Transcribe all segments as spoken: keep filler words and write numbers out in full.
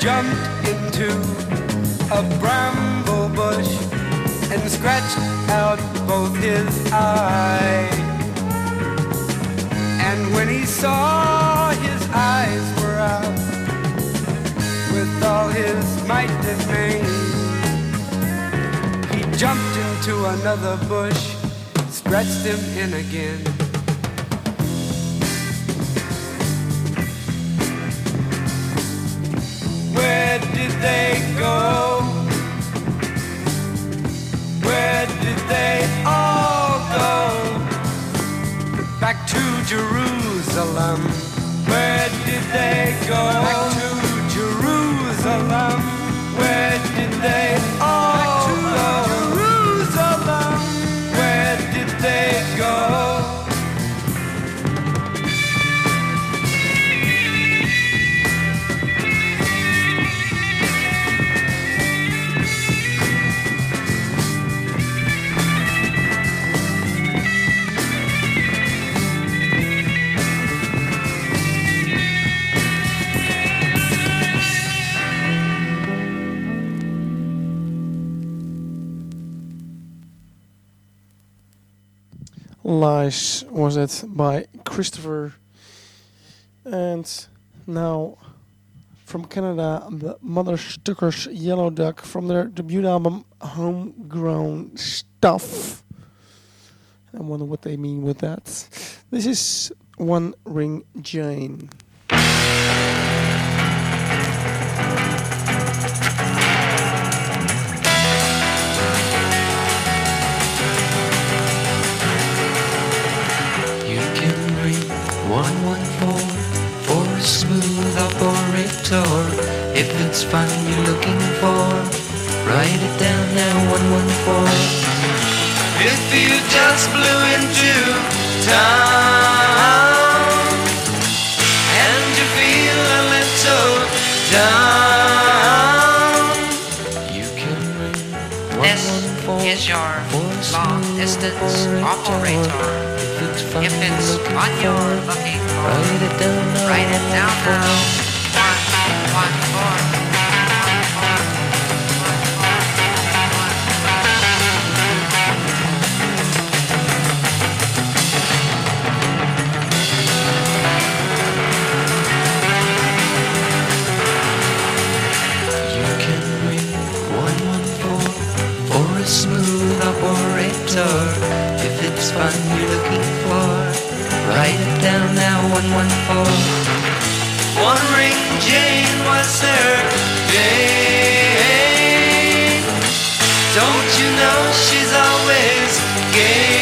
jumped into a bramble bush and scratched out both his eyes. And when he saw his eyes were out, with all his might and main, he jumped into another bush, scratched him in again. Where did they go? Where did they all go? Back to Jerusalem. Where did they go? Back to Jerusalem. Where did they all Back to go? Jerusalem. Where did they go? Lies was it by Christopher. And now from Canada, the Mother Stuckers Yellow Duck from their debut album Homegrown Stuff. I wonder what they mean with that. This is One Ring Jane. one one four for a smooth operator. If it's fun you're looking for, write it down now, one one four. If you just blew into town and you feel a little down, you can ring one one four. This is your long distance operator. If it's what you're looking for, write it down now. Write it down now. One, one, four. You can ring one one four for a smooth operator. If it's fun you're looking for, write it down now, one one four. One ring Jane was her name. Don't you know she's always gay?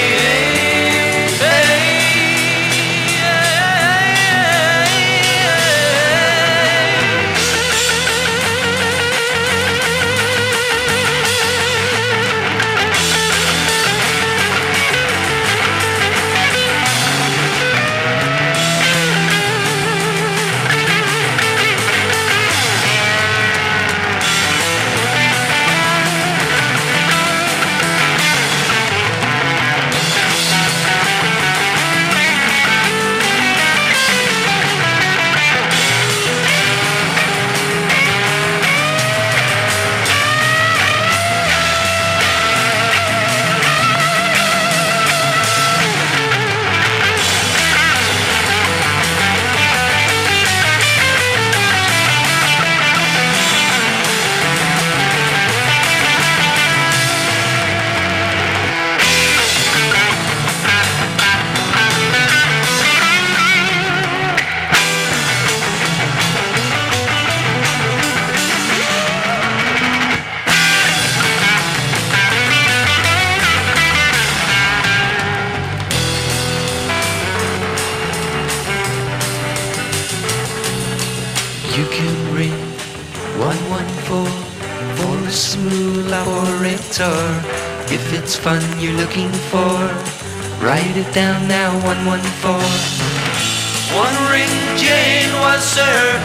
You can ring one one four for a smooth operator. If it's fun you're looking for, write it down now, one one four. One ring Jane was her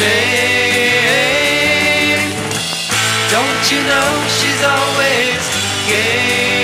name. Don't you know she's always gay?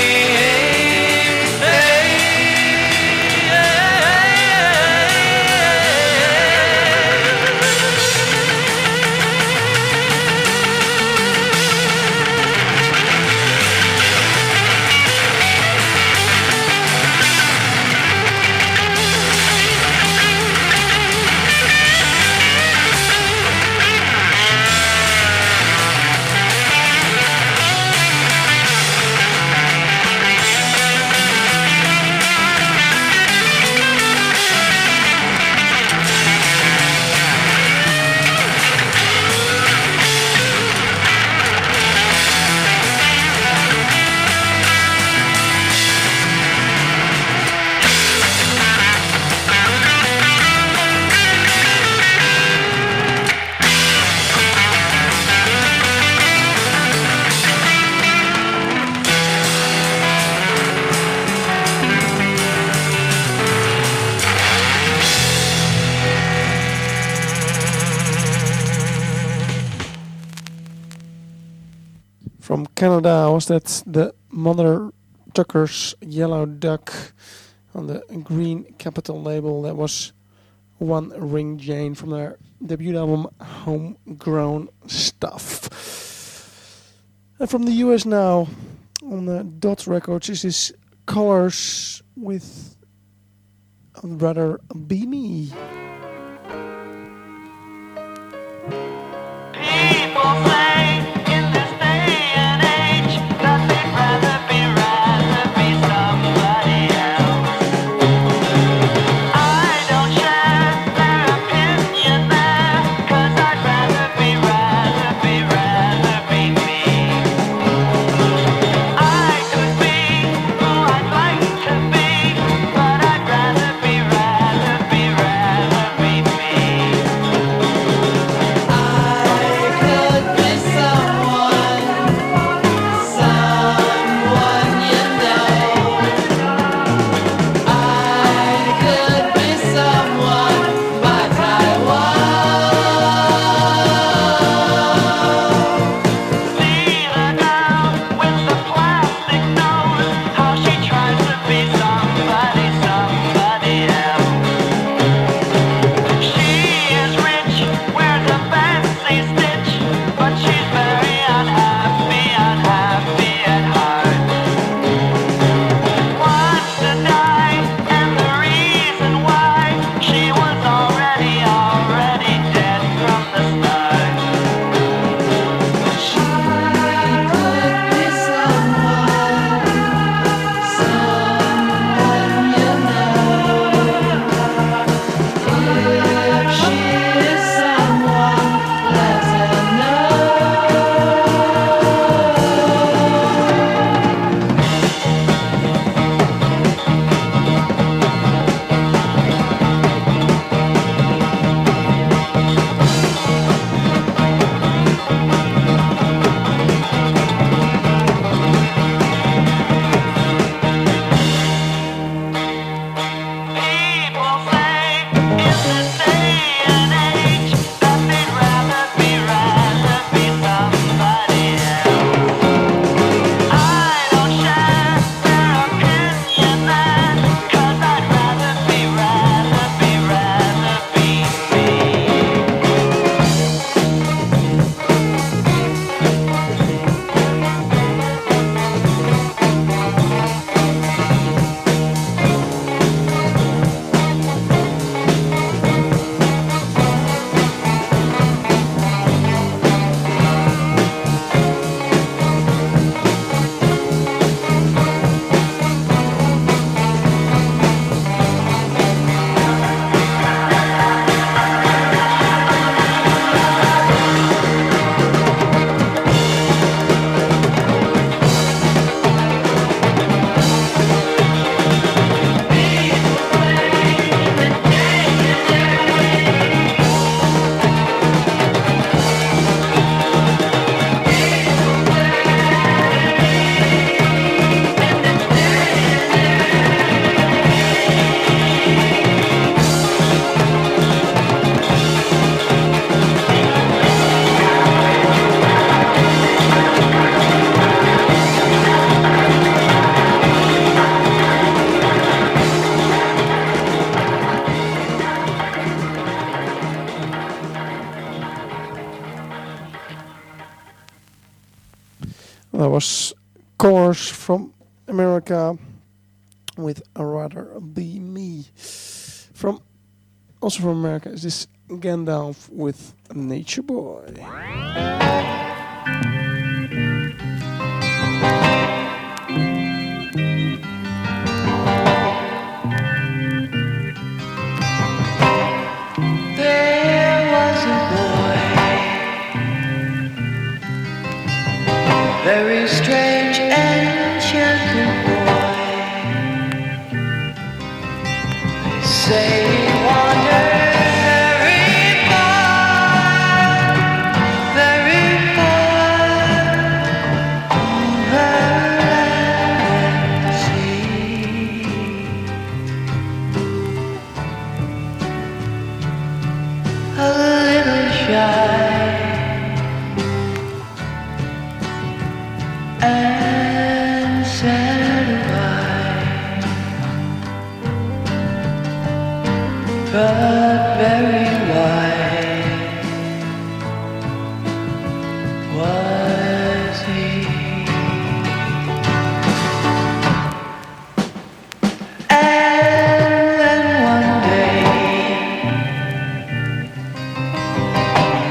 From Canada was that the Mother Tucker's Yellow Duck on the Green Capital label. That was One Ring Jane from their debut album Homegrown Stuff. And from the U S now, on the Dot Records, is this Colors with I'd Rather Be Me. People say in this day and age that they'd rather be, rather be somebody else. I don't share their opinion there, 'cause I'd rather be, rather be, rather be me. I could be who I'd like to be, but I'd rather be, rather be, rather be me. That was Colors from America with A Rather Be Me. From also from America is this Gandalf with Nature Boy. There was a boy, very strange and enchanting boy. They say he wandered very far, very far over land and sea. A little shy,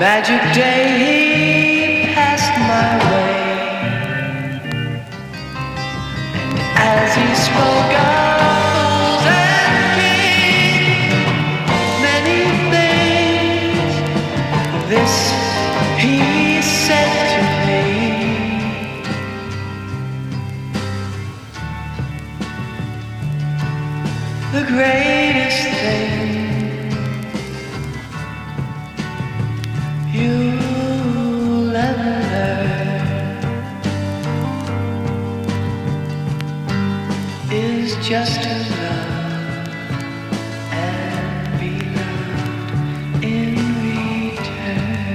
magic day he passed my way. And as he spoke of fools and kings, many things, this he said to me: the greatest thing you'll ever learn is just to love and be loved in return.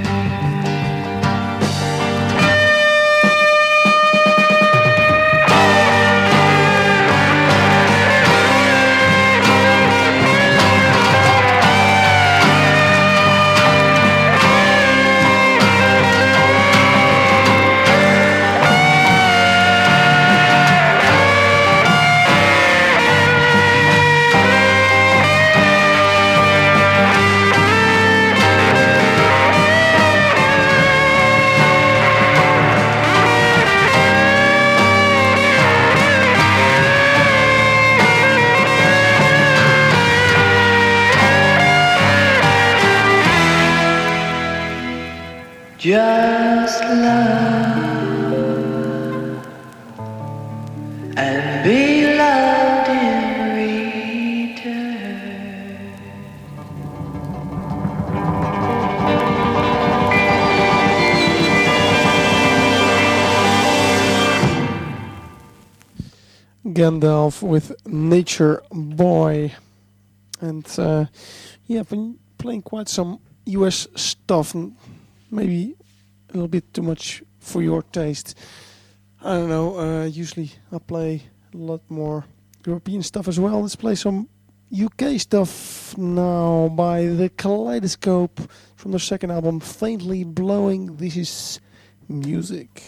Just love and be loved in return. Gandalf with Nature Boy. And uh, yeah, I've been playing quite some U S stuff, and maybe a little bit too much for your taste. I don't know, uh, usually I play a lot more European stuff as well. Let's play some U K stuff now by the Kaleidoscope from their second album, Faintly Blowing. This is Music.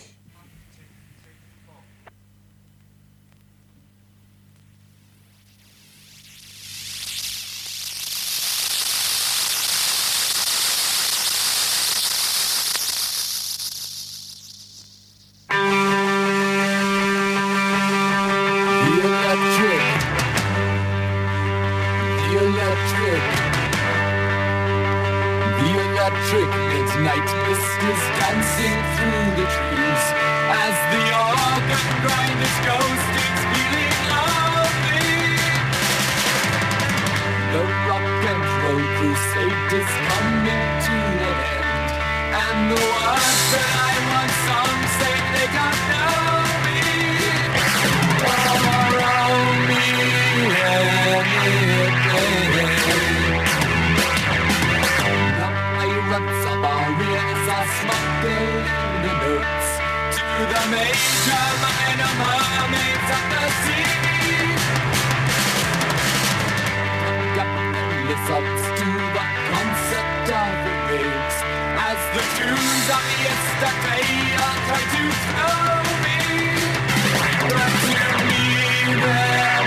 Trick midnight misters dancing through the trees as the organ grinder's ghost is feeling lonely. The rock and roll crusade is coming to an end, and the words that I once sung say they don't know me. Around me anything. Runs of our ears are smuggled in the notes to the major minor mermaids of the sea. Listens to the concert of the waves as the tunes of yesterday are trying to throw me. But to me they're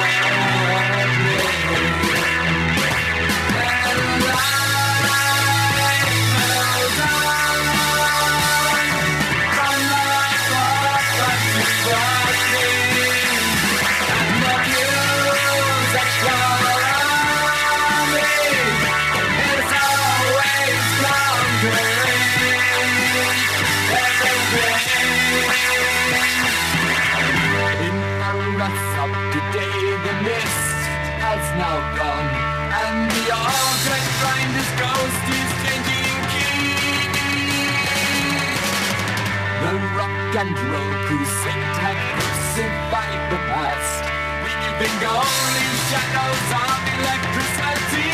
now gone, and the organ grinder's ghost is changing key. The rock and roll crusade have crucified the past, leaving only shadows of electricity.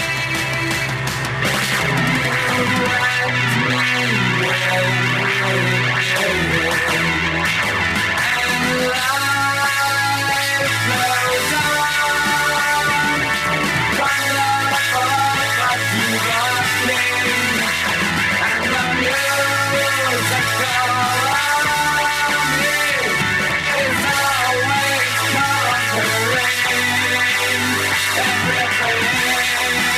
You and me will and life flows on. Everything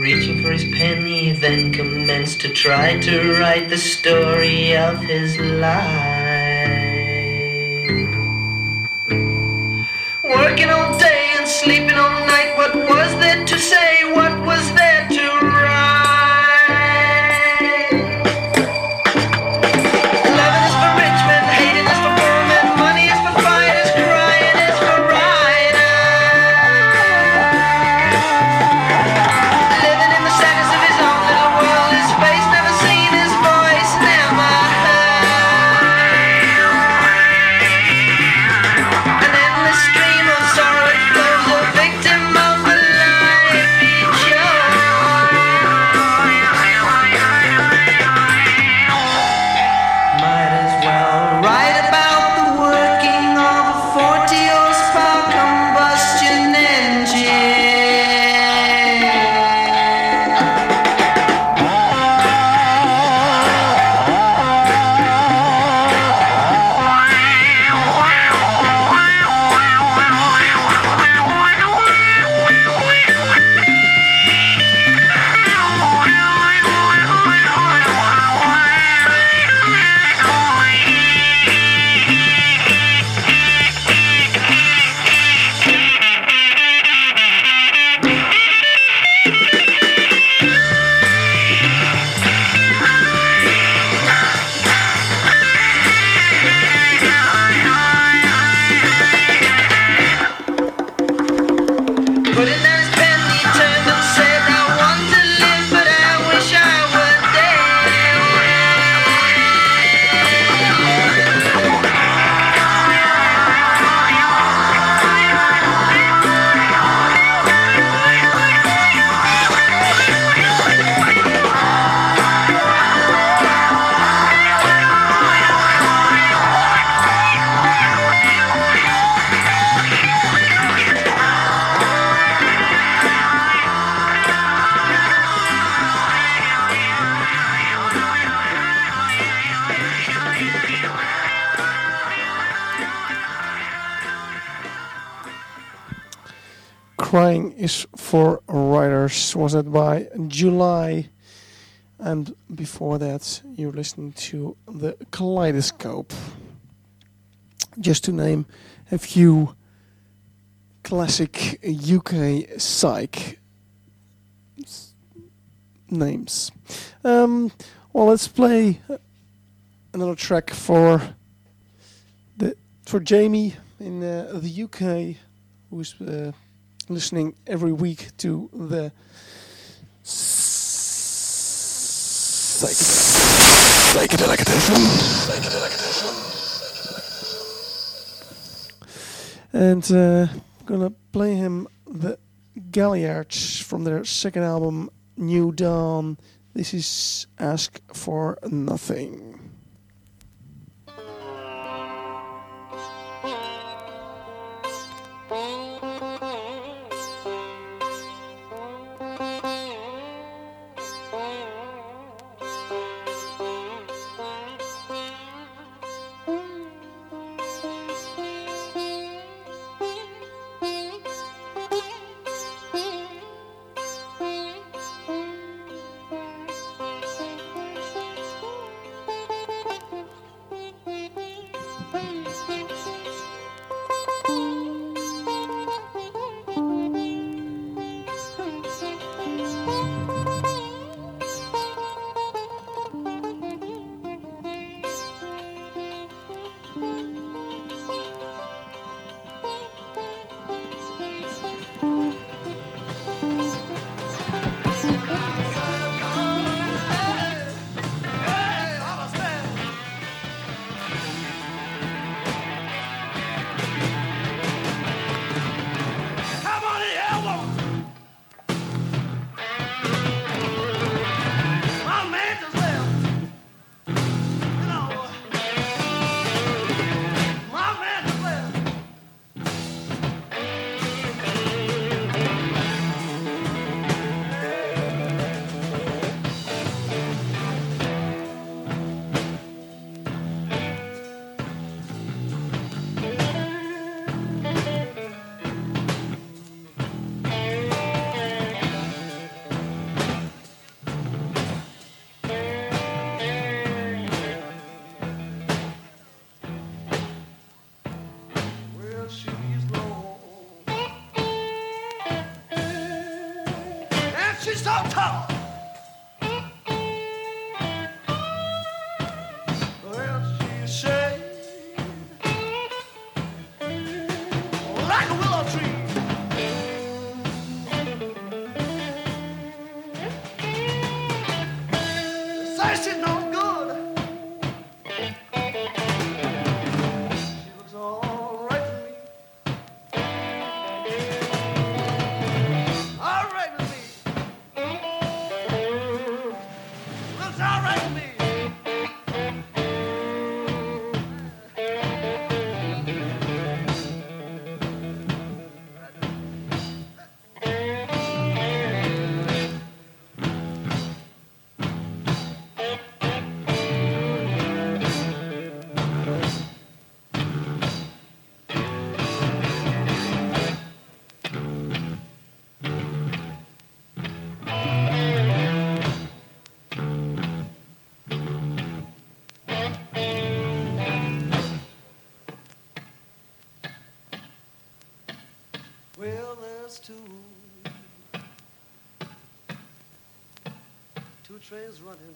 Reaching for his pen, he then commenced to try to write the story of his life. Working all day and sleeping all night, what was there to say? What was there to write? Loving is for rich men, hating is for poor men, money is for fighters, crying is for writers. Living in the sadness of his own little world, his face never seen, his voice never heard. An endless stream of sorrow it flows, a victim of the life he chose. Might as well write about the working of a forty horsepower combustion engine. Putting down his pen, he turned and said, I want to live, but I wish I were dead. Crying is for Writers was that by July, and before that you're listening to the Kaleidoscope. Just to name a few classic U K psych s- names. Um, well, let's play another track for the for Jamie in uh, the U K, who's uh, listening every week to the psychedelic and uh, gonna play him the Galliards from their second album New Dawn. This is Ask for Nothing. Thank you. talk, talk. Well, she said, like a willow tree. Say she's no good. She looks all right to me. All right with me. Looks all right with me. Well, there's two, two trains running.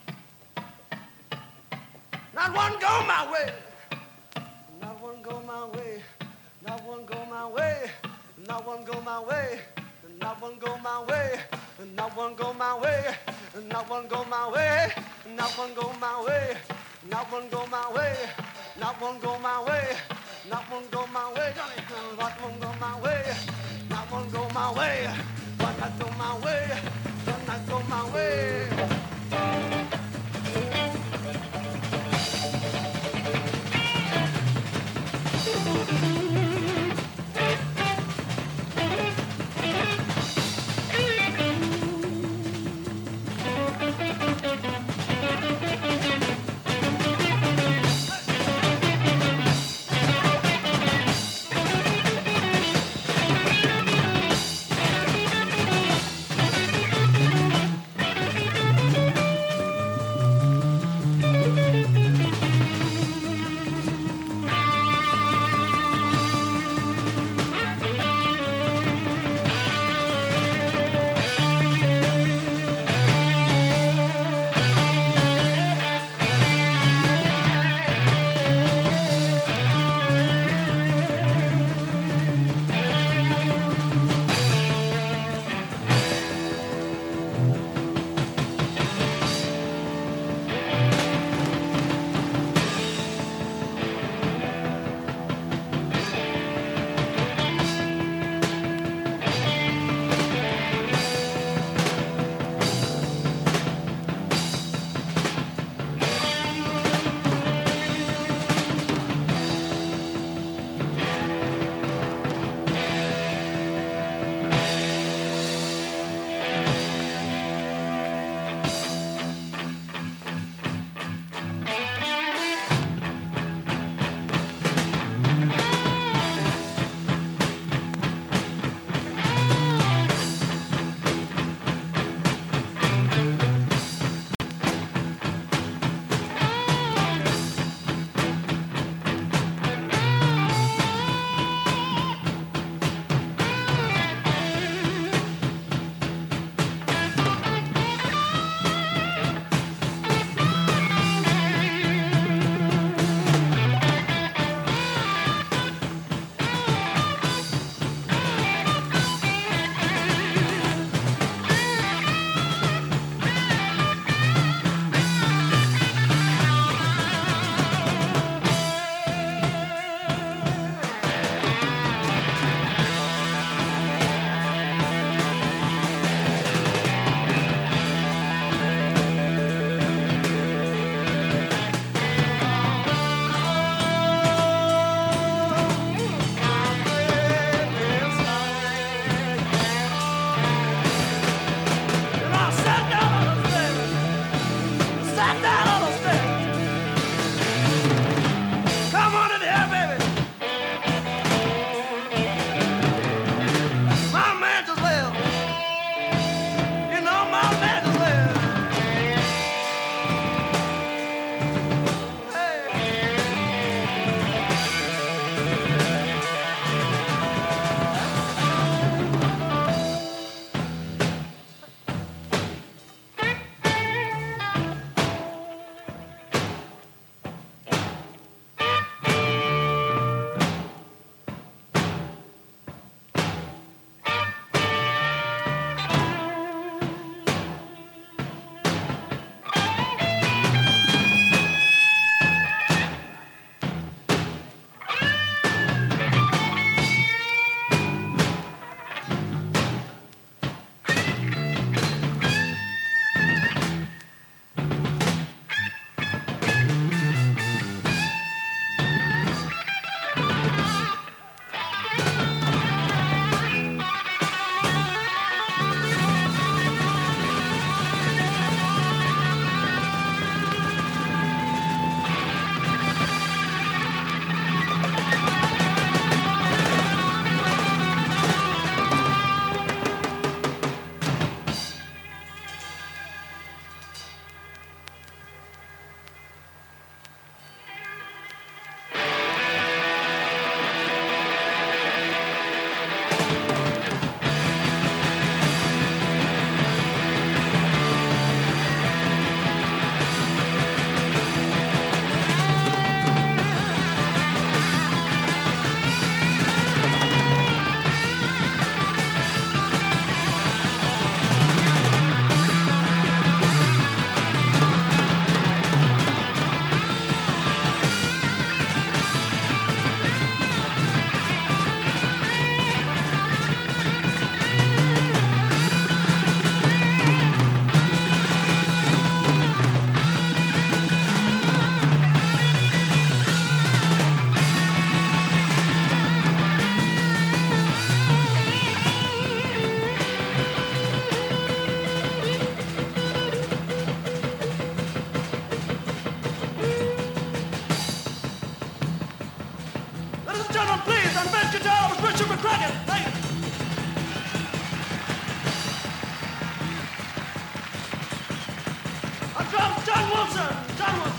Not one go my way, not one go my way, not one go my way, not one go my way, not one go my way, not one go my way, not one go my way, not one go my way, not one go my way, not one go my way, not one go my way, Johnny, not one go my way, not one go my way, one not go my way, one not go my way. guitar was Richard McCracken. Thank you. On drums, John Wilson. John Wilson.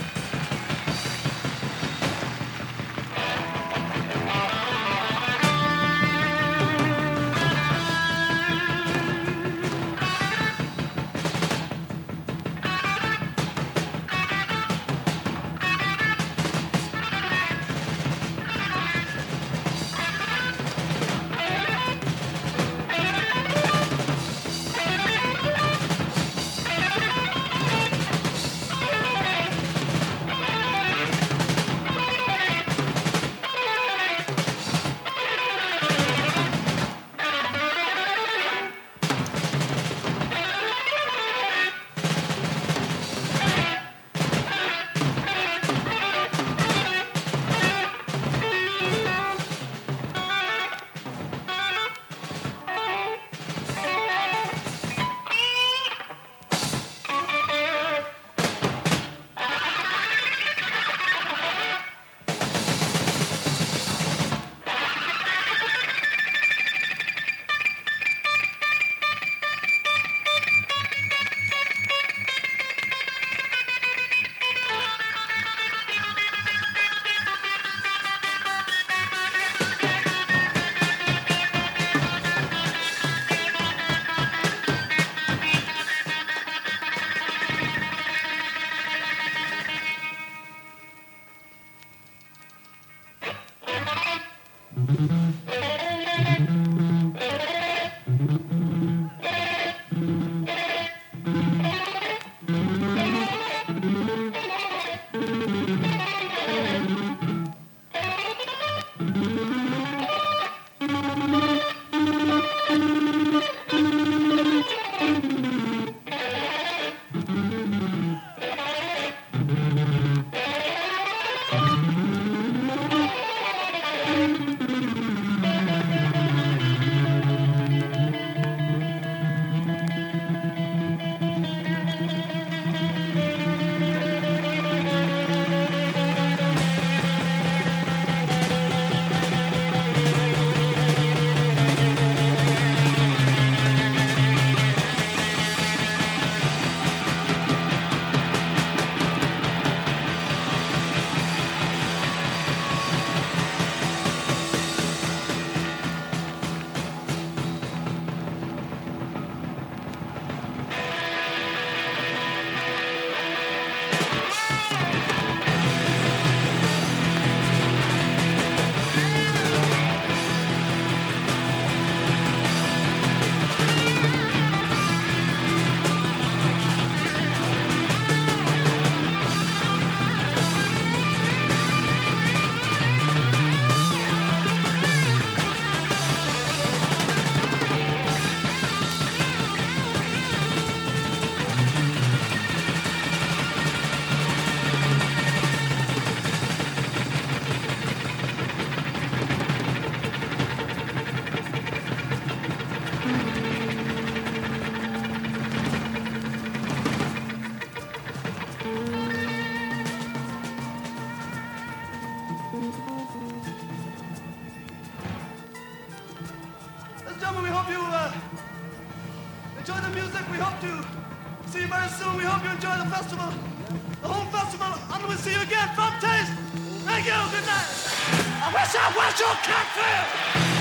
enjoy the music. We hope to see you very soon. We hope you enjoy the festival, the whole festival. And we'll see you again from Taste. Thank you. Good night. I wish I was your catfish.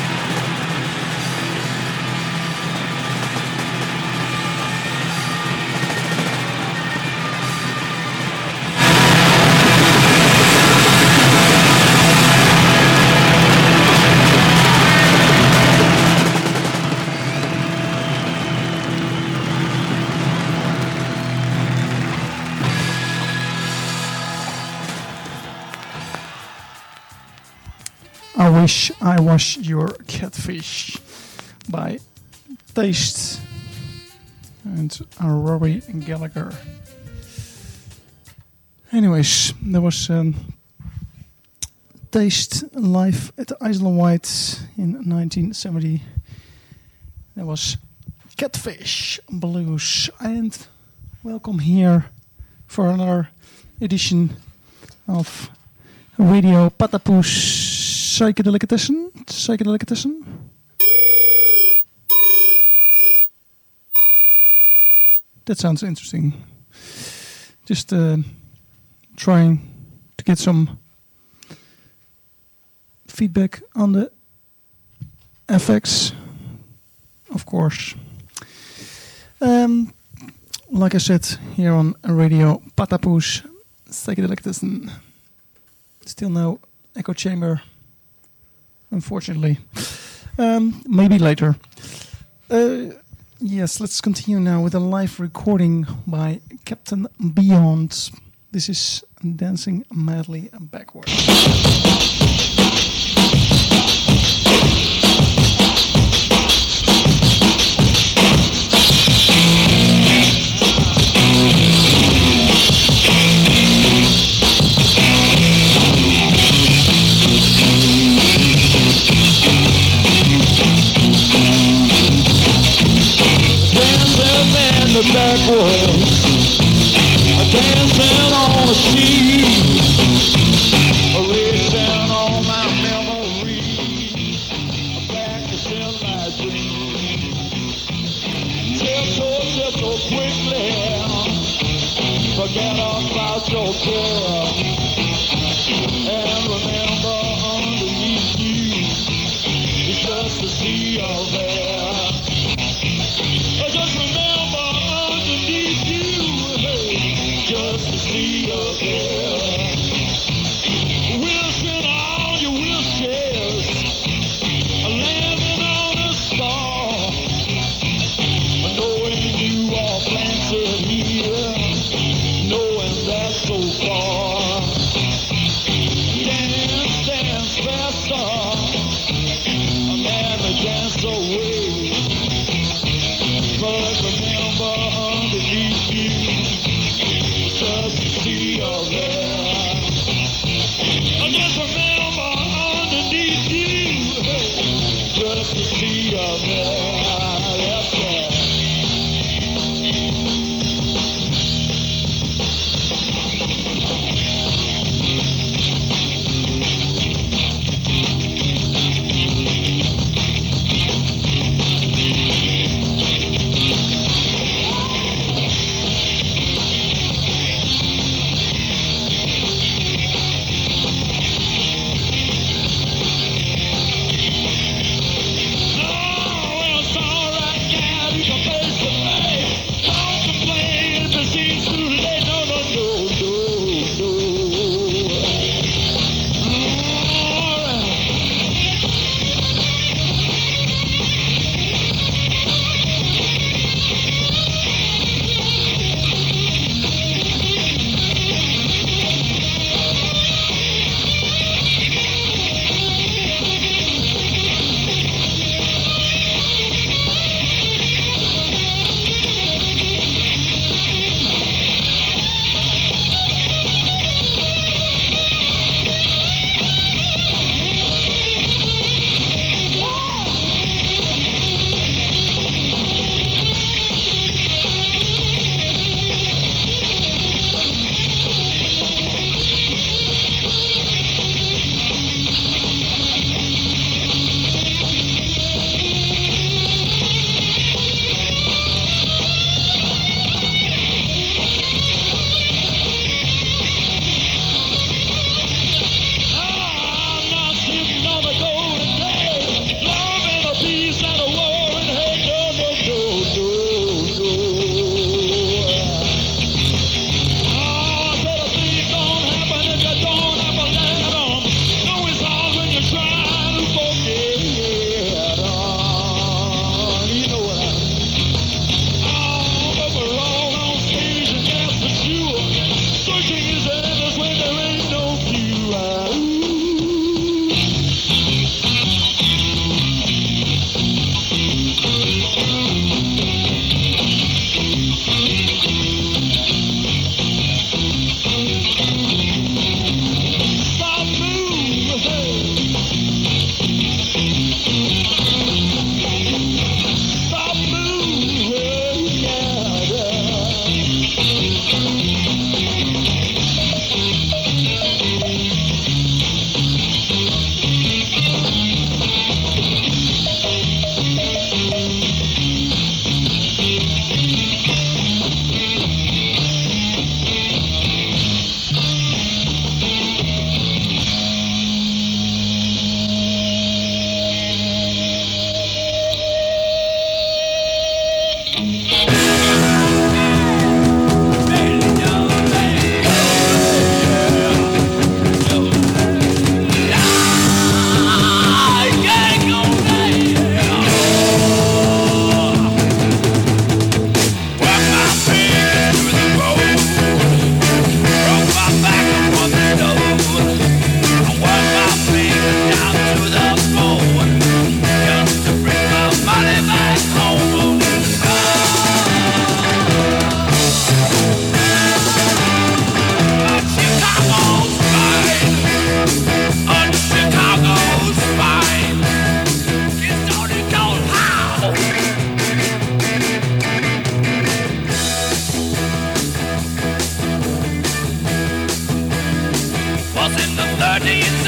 I Wish I Was Your Catfish by Taste and Rory Gallagher. Anyways, there was um, Taste live at Isle White in nineteen seventy. There was Catfish Blues, and welcome here for another edition of Radio Patapus. Psychedelicatessen. Psychedelicatessen. That sounds interesting. Just uh, trying to get some feedback on the F X, of course. Um, like I said, here on Radio Patapouche, Psychedelicatessen. Still no echo chamber, unfortunately. Um, maybe later. Uh, yes, let's continue now with a live recording by Captain Beyond. This is Dancing Madly Backwards. Backwards, dancing on the sea, racing on my memories, practicing my dreams. Tiptoe, tiptoe quickly, forget about your care, and remember underneath you, it's just the sea out there. Just remember underneath you, hey, just to see us there. Wishing all your wishes, landing on a star, knowing you are planted here, knowing that's so far.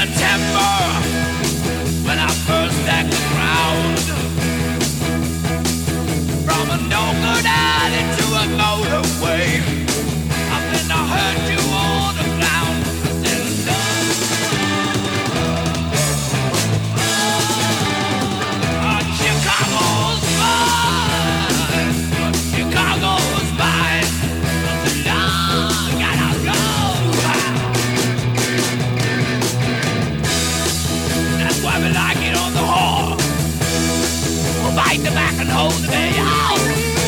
September, when I first stacked the ground, from a no-good alley to a motorway, I've been to hurt you on the ground. Uh, Chicago's mine, Chicago's mine. I gotta go. That's why we like it on the horn. We'll bite the back and hold the bay out.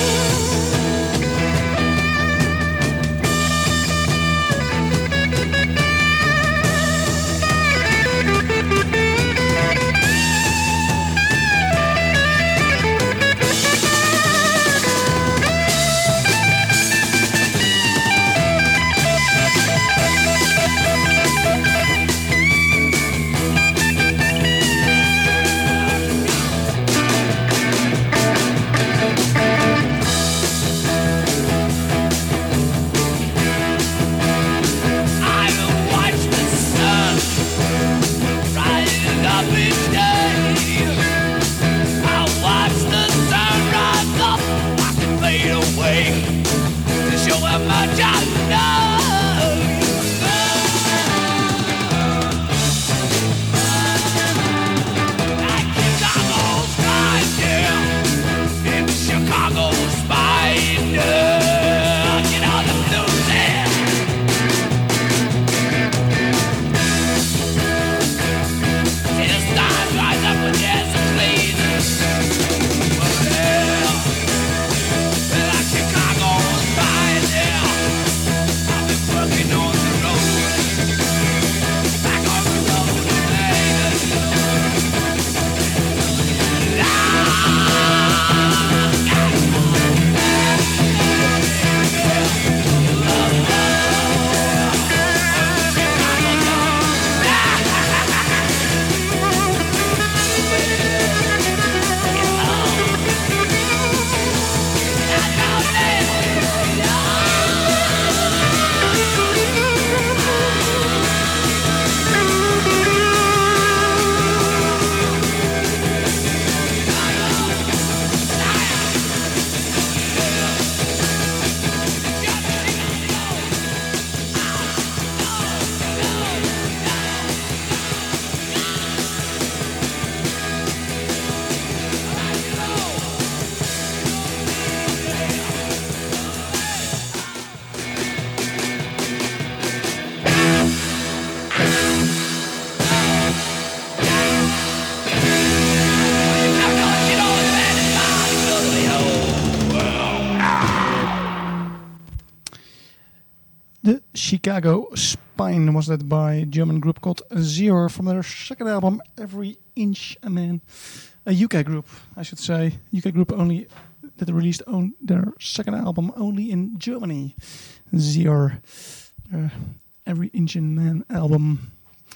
Chicago Spine was that by a German group called Zero from their second album, Every Inch a Man. A U K group, I should say. U K group only that released on their second album only in Germany. Zero. Uh, Every Inch a Man album.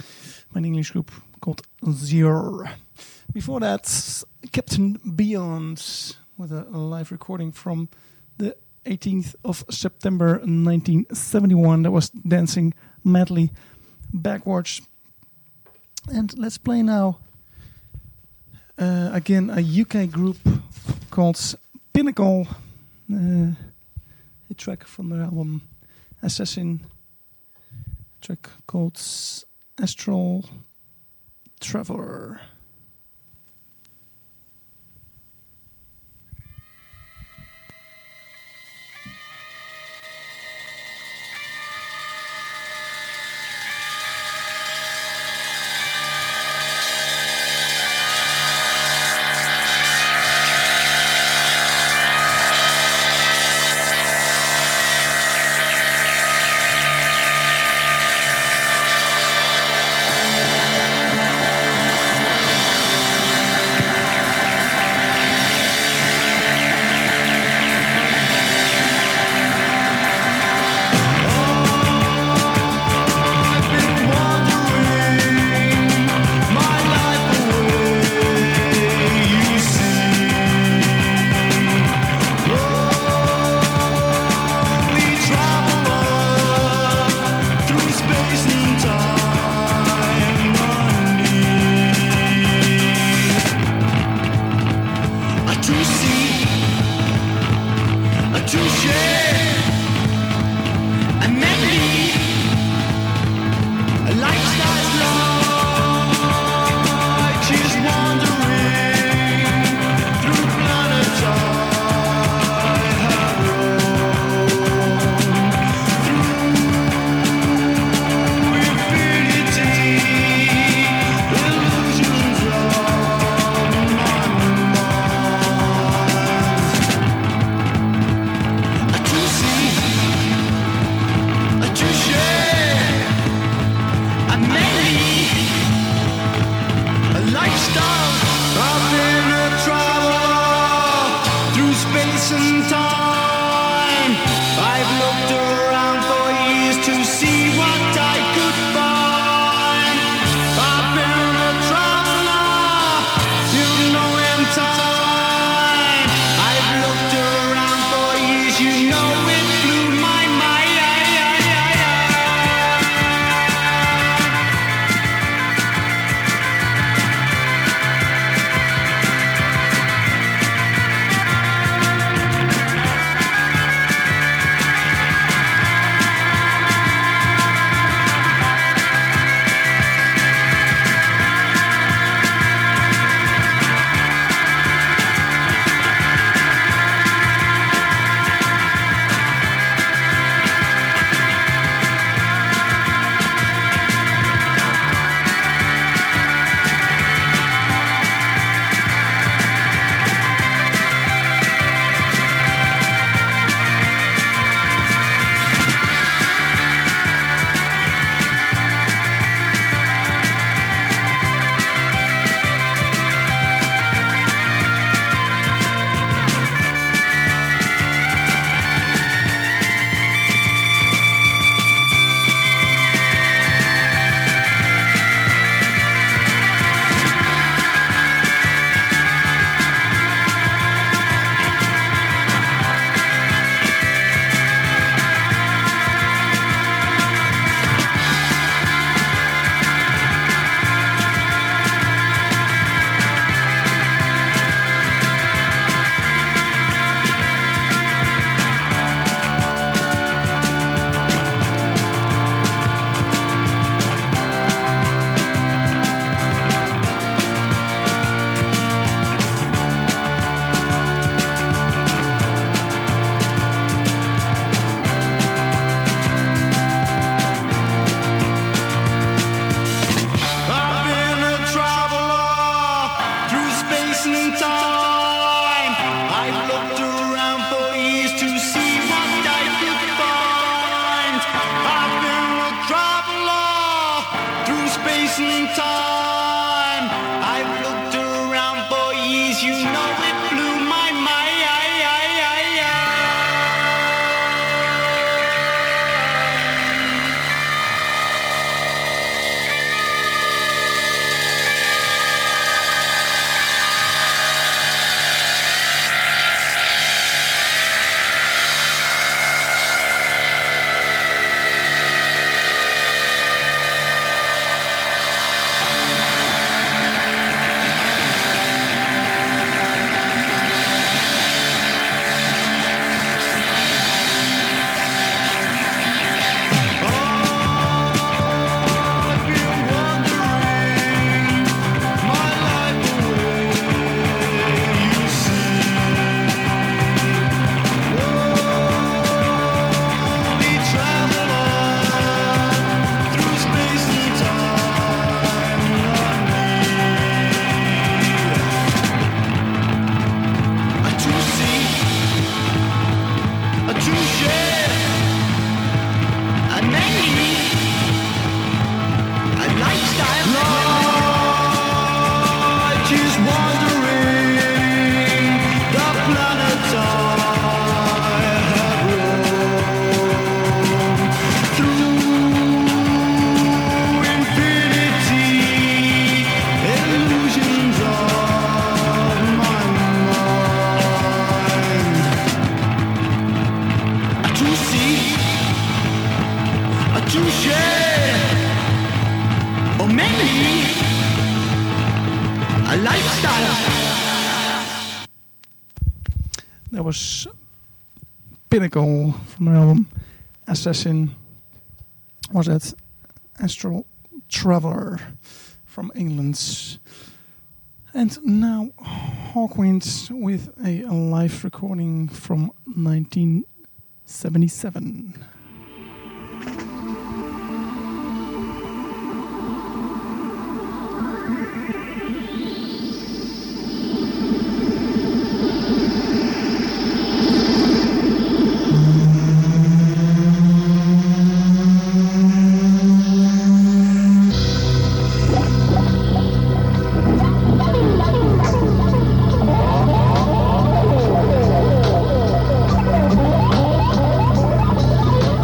An English group called Zero. Before that, Captain Beyond with a live recording from the eighteenth of September nineteen seventy-one. That was Dancing Madly Backwards. And let's play now uh, again a U K group called Pinnacle. Uh, a track from their album Assassin. A track called Astral Traveler. Thank a lifestyle. That was Pinnacle from their album Assassin. Was it Astral Traveler from England? And now Hawkwind with a live recording from nineteen seventy-seven. Thank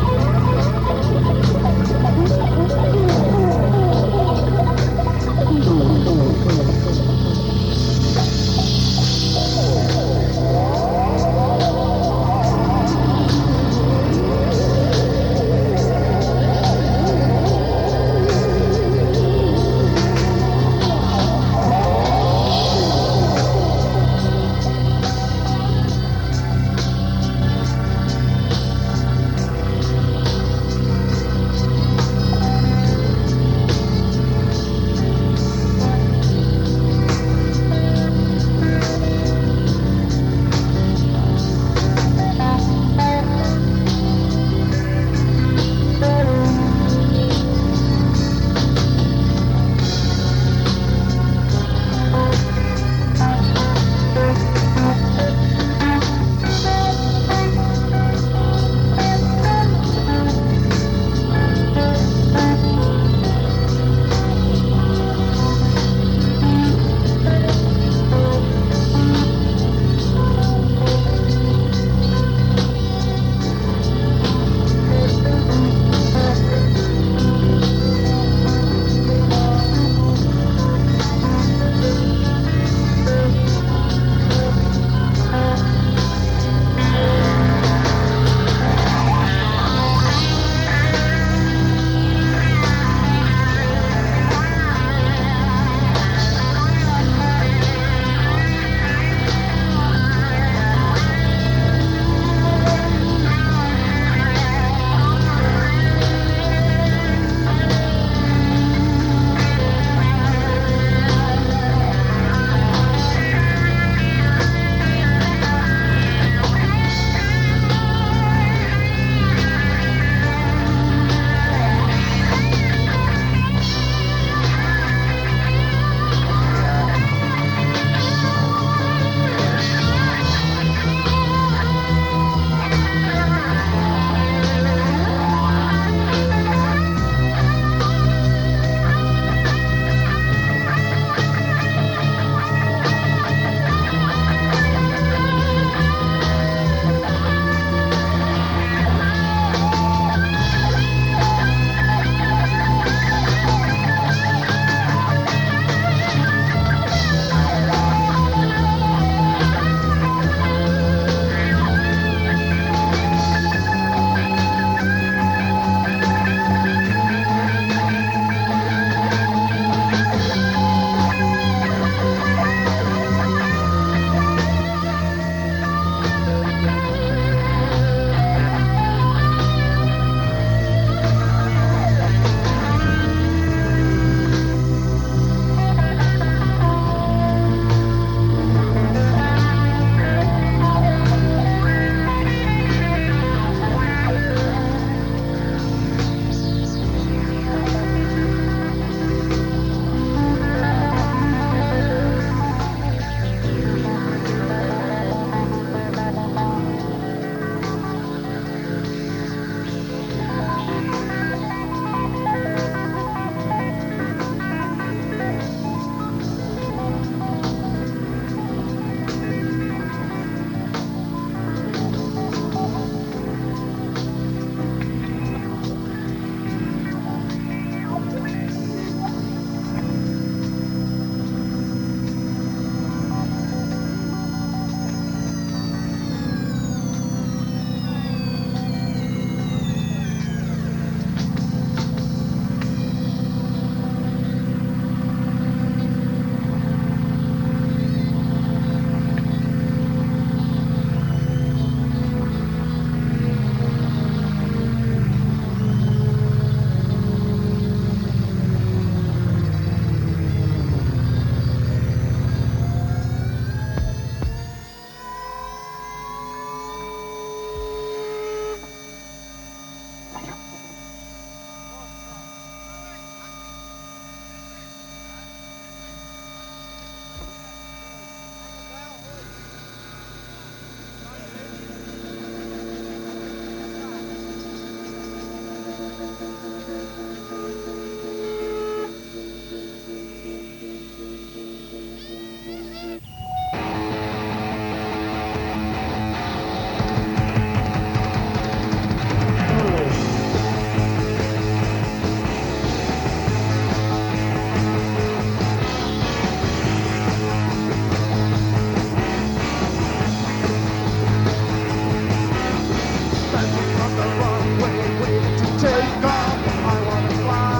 Standing on the runway, waiting